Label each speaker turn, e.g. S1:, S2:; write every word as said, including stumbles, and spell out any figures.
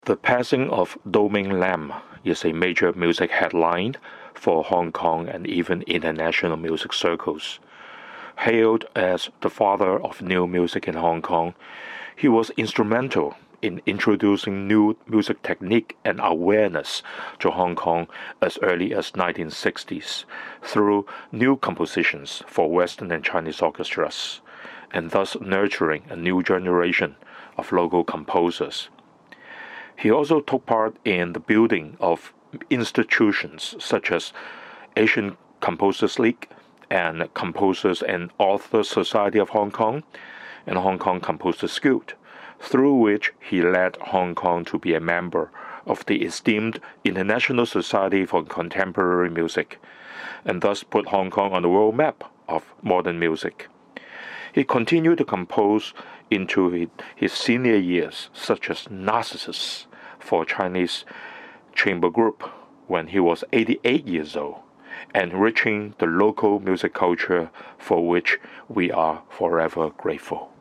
S1: The passing of Do-Ming Lam is a major music headline for Hong Kong and even international music circles. Hailed as the father of new music in Hong Kong, he was instrumental in introducing new music technique and awareness to Hong Kong as early as nineteen sixties through new compositions for Western and Chinese orchestras, and thus nurturing a new generation of local composers. He also took part in the building of institutions such as Asian Composers League and Composers and Authors Society of Hong Kong and Hong Kong Composers Guild, through which he led Hong Kong to be a member of the esteemed International Society for Contemporary Music, and thus put Hong Kong on the world map of modern music. He continued to compose into his senior years, such as Narcissus for Chinese chamber group when he was eighty-eight years old, enriching the local music culture for which we are forever grateful.